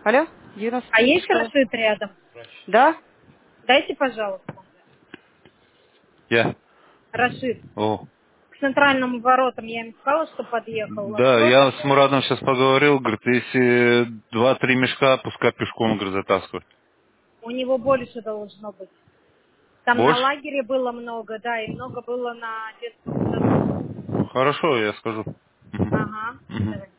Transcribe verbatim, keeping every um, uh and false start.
Алло, девяносто А третья есть школа? Рашид рядом? Да? Дайте, пожалуйста. Я. Рашид. О. К центральным воротам я им сказала, что подъехал. Да, Открой, я с пожалуйста. Мурадом сейчас поговорил, говорит, если два-три мешка, пускай пешком, говорит, затаскивают. У него больше должно быть. Там на Больше? лагере было много, да, и много было на детском саду. Хорошо, я скажу. Мгм. Ага. Мгм. Давай.